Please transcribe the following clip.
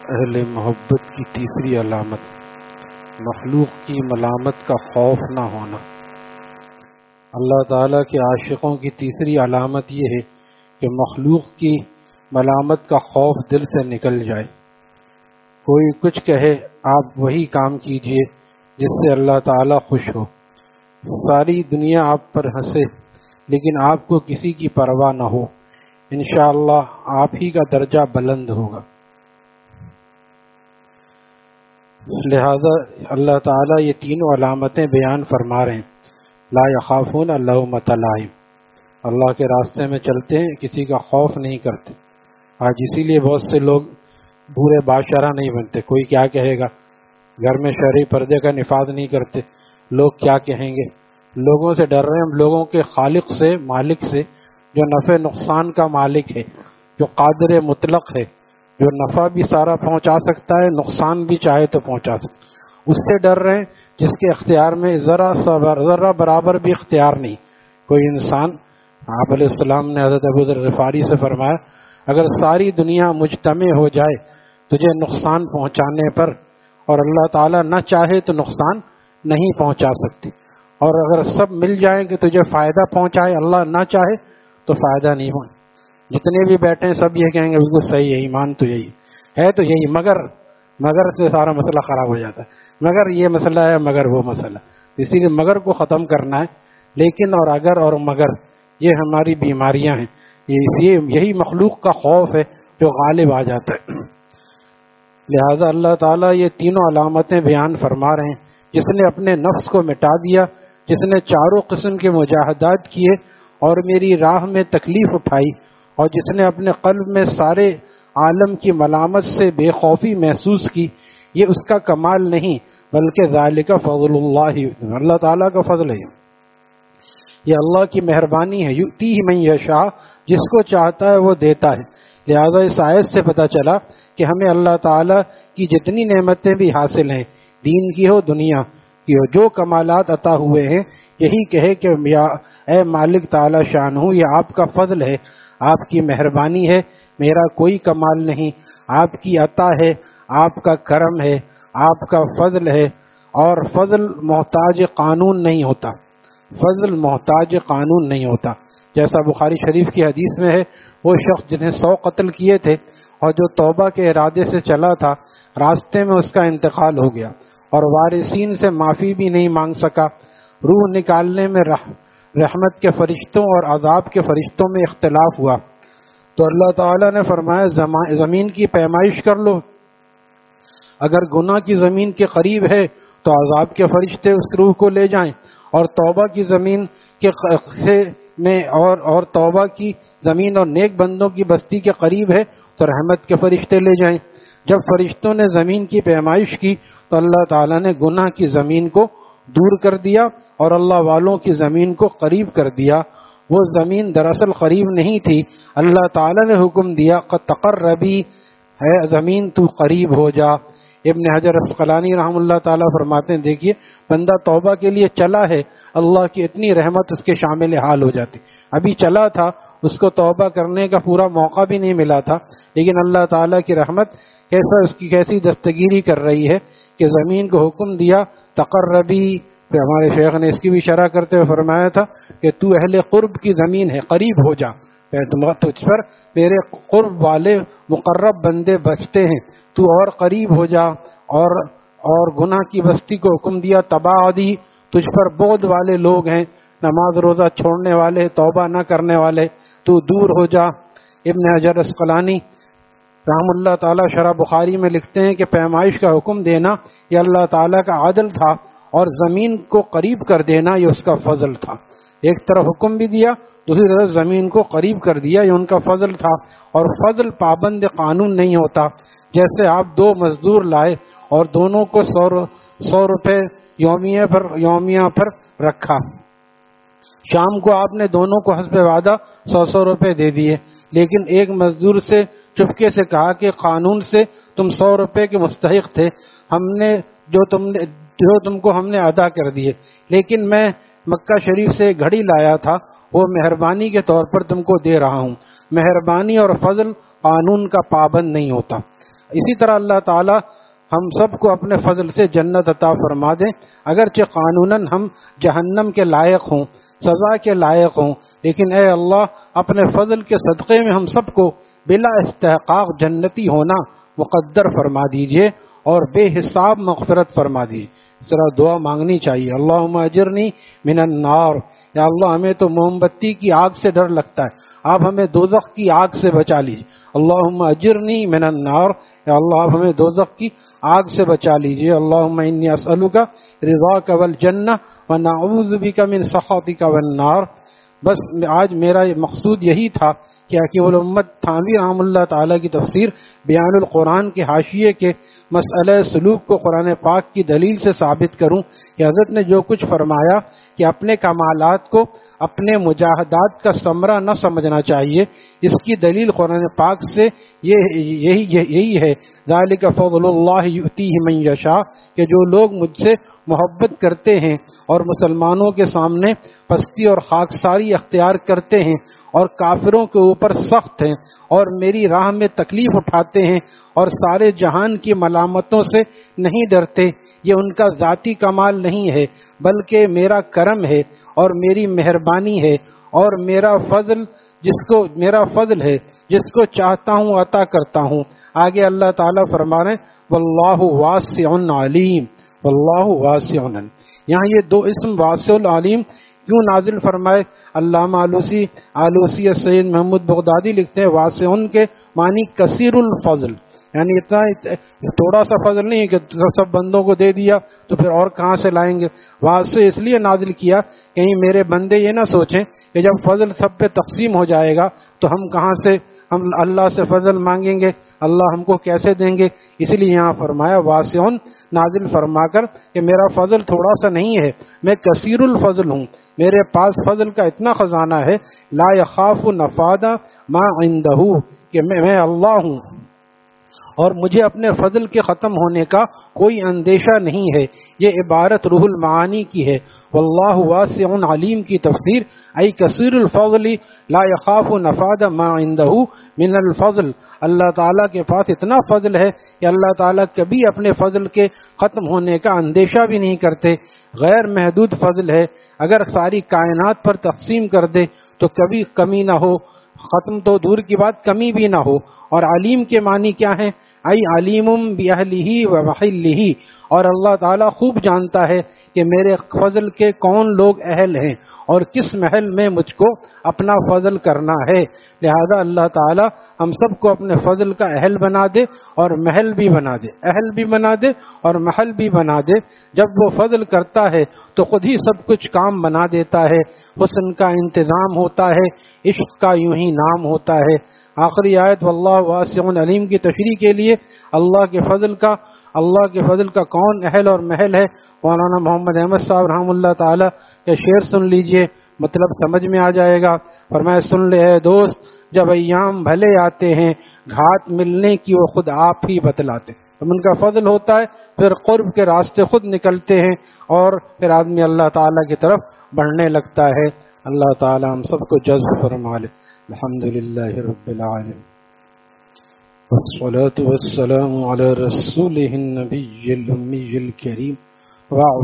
اہل محبت کی تیسری علامت مخلوق کی ملامت کا خوف نہ ہونا۔ اللہ تعالیٰ کے عاشقوں کی تیسری علامت یہ ہے کہ مخلوق کی ملامت کا خوف دل سے نکل جائے۔ کوئی کچھ کہے آپ وہی کام کیجئے جس سے اللہ تعالیٰ خوش ہو۔ ساری دنیا آپ پر ہنسے لیکن آپ کو کسی کی پرواہ نہ ہو، انشاءاللہ آپ ہی کا درجہ بلند ہوگا۔ لہذا اللہ تعالیٰ یہ تینوں علامتیں بیان فرما رہے ہیں۔ لا یخافون لومۃ لائم، اللہ کے راستے میں چلتے ہیں کسی کا خوف نہیں کرتے۔ آج اسی لیے بہت سے لوگ برے باشرہ نہیں بنتے، کوئی کیا کہے گا، گھر میں شرعی پردے کا نفاذ نہیں کرتے، لوگ کیا کہیں گے۔ لوگوں سے ڈر رہے ہیں ہم، لوگوں کے خالق سے، مالک سے، جو نفع نقصان کا مالک ہے، جو قادر مطلق ہے، جو نفع بھی سارا پہنچا سکتا ہے، نقصان بھی چاہے تو پہنچا سکتا ہے۔ اس سے ڈر رہے ہیں جس کے اختیار میں ذرہ برابر بھی اختیار نہیں۔ کوئی انسان، آپ علیہ السلام نے حضرت ابو ذر غفاری سے فرمایا، اگر ساری دنیا مجتمع ہو جائے تجھے نقصان پہنچانے پر اور اللہ تعالیٰ نہ چاہے تو نقصان نہیں پہنچا سکتی، اور اگر سب مل جائیں کہ تجھے فائدہ پہنچائے، اللہ نہ چاہے تو فائدہ نہیں پہنچے۔ جتنے بھی بیٹھے ہیں سب یہ کہیں گے بالکل صحیح ہے، ایمان تو یہی ہے، تو یہی، مگر سے سارا مسئلہ خراب ہو جاتا ہے، مگر یہ مسئلہ ہے، مگر وہ مسئلہ، اسی لیے مگر کو ختم کرنا ہے۔ لیکن اور اگر اور مگر یہ ہماری بیماریاں ہیں، یہی مخلوق کا خوف ہے جو غالب آ جاتا ہے۔ لہذا اللہ تعالیٰ یہ تینوں علامتیں بیان فرما رہے ہیں۔ جس نے اپنے نفس کو مٹا دیا، جس نے چاروں قسم کے مجاہدات کیے اور میری راہ میں تکلیف اٹھائی، اور جس نے اپنے قلب میں سارے عالم کی ملامت سے بے خوفی محسوس کی، یہ اس کا کمال نہیں بلکہ ذالک فضل اللہ تعالیٰ کا فضل ہے، یہ اللہ کی مہربانی ہے۔ یؤتیہ من یشاء، جس کو چاہتا ہے وہ دیتا ہے۔ لہذا اس آیت سے پتہ چلا کہ ہمیں اللہ تعالیٰ کی جتنی نعمتیں بھی حاصل ہیں، دین کی ہو دنیا کی ہو، جو کمالات عطا ہوئے ہیں، یہی کہے کہ اے مالک تعالی شانہ، یہ آپ کا فضل ہے، آپ کی مہربانی ہے، میرا کوئی کمال نہیں، آپ کی عطا ہے، آپ کا کرم ہے، آپ کا فضل ہے۔ اور فضل محتاج قانون نہیں ہوتا، فضل محتاج قانون نہیں ہوتا۔ جیسا بخاری شریف کی حدیث میں ہے، وہ شخص جنہیں 100 قتل کیے تھے اور جو توبہ کے ارادے سے چلا تھا، راستے میں اس کا انتقال ہو گیا اور وارثین سے معافی بھی نہیں مانگ سکا۔ روح نکالنے میں رحمت کے فرشتوں اور عذاب کے فرشتوں میں اختلاف ہوا، تو اللہ تعالیٰ نے فرمایا زمین کی پیمائش کر لو، اگر گناہ کی زمین کے قریب ہے تو عذاب کے فرشتے اس روح کو لے جائیں، اور توبہ کی زمین کے میں اور توبہ کی زمین اور نیک بندوں کی بستی کے قریب ہے تو رحمت کے فرشتے لے جائیں۔ جب فرشتوں نے زمین کی پیمائش کی تو اللہ تعالیٰ نے گناہ کی زمین کو دور کر دیا اور اللہ والوں کی زمین کو قریب کر دیا۔ وہ زمین دراصل قریب نہیں تھی، اللہ تعالیٰ نے حکم دیا قد تقربی، ہے زمین تو قریب ہو جا۔ ابن حجر عسقلانی رحم اللہ تعالیٰ فرماتے ہیں، دیکھیے بندہ توبہ کے لیے چلا ہے، اللہ کی اتنی رحمت اس کے شامل حال ہو جاتی۔ ابھی چلا تھا، اس کو توبہ کرنے کا پورا موقع بھی نہیں ملا تھا، لیکن اللہ تعالیٰ کی رحمت اس کی کیسی دستگیری کر رہی ہے کہ زمین کو حکم دیا تقربی۔ ہمارے شیخ نے اس کی بھی شرح کرتے ہوئے فرمایا تھا کہ تو اہل قرب کی زمین ہے، قریب ہو جا، تجھ پر میرے قرب والے مقرب بندے بستے ہیں، تو اور قریب ہو جا۔ اور گناہ کی بستی کو حکم دیا تباعدی، تجھ پر بعد والے لوگ ہیں، نماز روزہ چھوڑنے والے، توبہ نہ کرنے والے، تو دور ہو جا۔ ابن حجر عسقلانی رحم اللہ تعالیٰ شرح بخاری میں لکھتے ہیں کہ پیمائش کا حکم دینا یہ اللہ تعالیٰ کا عدل تھا، اور زمین کو قریب کر دینا یہ اس کا فضل تھا۔ ایک طرف حکم بھی دیا، دوسری طرف زمین کو قریب کر دیا، یہ ان کا فضل تھا۔ اور فضل پابند قانون نہیں ہوتا۔ جیسے آپ 2 مزدور لائے اور دونوں کو 100 روپے یومیہ پر رکھا، شام کو آپ نے دونوں کو حسب وعدہ 100 روپے دے دیے، لیکن ایک مزدور سے چپکے سے کہا کہ قانون سے تم 100 روپے کے مستحق تھے، جو تم کو ہم نے ادا کر دیے، لیکن میں مکہ شریف سے ایک گھڑی لایا تھا، وہ مہربانی کے طور پر تم کو دے رہا ہوں۔ مہربانی اور فضل قانون کا پابند نہیں ہوتا۔ اسی طرح اللہ تعالی ہم سب کو اپنے فضل سے جنت عطا فرما دیں، اگرچہ قانوناً ہم جہنم کے لائق ہوں، سزا کے لائق ہوں، لیکن اے اللہ اپنے فضل کے صدقے میں ہم سب کو بلا استحقاق جنتی ہونا مقدر فرما دیجئے اور بے حساب مغفرت فرما دیجئے۔ اس طرح دعا مانگنی چاہیے، اللہم اجرنی من النار، یا اللہ ہمیں تو موم بتی کی آگ سے ڈر لگتا ہے، آپ ہمیں دوزخ کی آگ سے بچا لیجیے۔ اللہم اجرنی من النار، یا اللہ آپ ہمیں دوزخ کی آگ سے بچا لیجیے۔ اللہم انی اسألک رضاک والجنہ ونعوذ بک من سخطک والنار۔ بس آج میرا مقصود یہی تھا کہ حکیم الامت تھانوی رحمہ اللہ تعالیٰ کی تفسیر بیان القرآن کے حاشیے کے مسئلہ سلوک کو قرآن پاک کی دلیل سے ثابت کروں کہ حضرت نے جو کچھ فرمایا کہ اپنے کمالات کو اپنے مجاہدات کا ثمرہ نہ سمجھنا چاہیے، اس کی دلیل قرآن پاک سے یہی ہے، ذالک فضل اللہ یؤتیہ من یشاء، کہ جو لوگ مجھ سے محبت کرتے ہیں اور مسلمانوں کے سامنے پستی اور خاکساری اختیار کرتے ہیں اور کافروں کے اوپر سخت ہیں اور میری راہ میں تکلیف اٹھاتے ہیں اور سارے جہان کی ملامتوں سے نہیں ڈرتے، یہ ان کا ذاتی کمال نہیں ہے بلکہ میرا کرم ہے اور میری مہربانی ہے اور میرا فضل ہے، جس کو چاہتا ہوں عطا کرتا ہوں۔ آگے اللہ تعالیٰ فرما رہے ہیں واللہ واسع علیم، واللہ واسع علیم۔ یہاں یہ دو اسم واسع العلیم کیوں نازل فرمائے؟ علامہ آلوسی سید محمود بغدادی لکھتے ہیں واسع کے معنی کثیر الفضل، یعنی اتنا تھوڑا سا فضل نہیں کہ سب بندوں کو دے دیا تو پھر اور کہاں سے لائیں گے۔ واسع اس لیے نازل کیا کہیں میرے بندے یہ نہ سوچیں کہ جب فضل سب پہ تقسیم ہو جائے گا تو ہم کہاں سے ہم اللہ سے فضل مانگیں گے، اللہ ہم کو کیسے دیں گے۔ اسی لیے یہاں فرمایا واسع نازل فرما کر کہ میرا فضل تھوڑا سا نہیں ہے، میں کثیر الفضل ہوں، میرے پاس فضل کا اتنا خزانہ ہے، لا یخاف نفاد ما عندہ، کہ میں اللہ ہوں اور مجھے اپنے فضل کے ختم ہونے کا کوئی اندیشہ نہیں ہے۔ یہ عبارت روح المعانی کی ہے۔ واللہ واسع علیم کی تفسیر ای کثیر الفضل لا یخاف نفاد ما عندہ من الفضل، اللہ تعالیٰ کے پاس اتنا فضل ہے کہ اللہ تعالیٰ کبھی اپنے فضل کے ختم ہونے کا اندیشہ بھی نہیں کرتے۔ غیر محدود فضل ہے، اگر ساری کائنات پر تقسیم کر دے تو کبھی کمی نہ ہو، ختم تو دور کی بات کمی بھی نہ ہو۔ اور علیم کے معنی کیا ہیں؟ ای علیم باہلہ و محلہ، اور اللہ تعالیٰ خوب جانتا ہے کہ میرے فضل کے کون لوگ اہل ہیں اور کس محل میں مجھ کو اپنا فضل کرنا ہے۔ لہذا اللہ تعالیٰ ہم سب کو اپنے فضل کا اہل بنا دے اور محل بھی بنا دے، اہل بھی بنا دے اور محل بھی بنا دے۔ جب وہ فضل کرتا ہے تو خود ہی سب کچھ کام بنا دیتا ہے، حسن کا انتظام ہوتا ہے، عشق کا یوں ہی نام ہوتا ہے۔ آخری آیت واللہ واسع علیم کی تشریح کے لیے اللہ کے فضل کا کون اہل اور محل ہے، مولانا محمد احمد صاحب رحمہ اللہ تعالی کا شعر سن لیجئے، مطلب سمجھ میں آ جائے گا۔ فرمایا سن لے اے دوست، جب ایام بھلے آتے ہیں گھاٹ ملنے کی وہ خود آپ ہی بتلاتے، تو ان کا فضل ہوتا ہے پھر قرب کے راستے خود نکلتے ہیں اور پھر آدمی اللہ تعالیٰ کی طرف بڑھنے لگتا ہے۔ اللہ تعالیٰ ہم سب کو جذب فرما لے۔ الحمدللہ رب العالمین، والصلاة والسلام علی رسولہ النبی الامی الکریم۔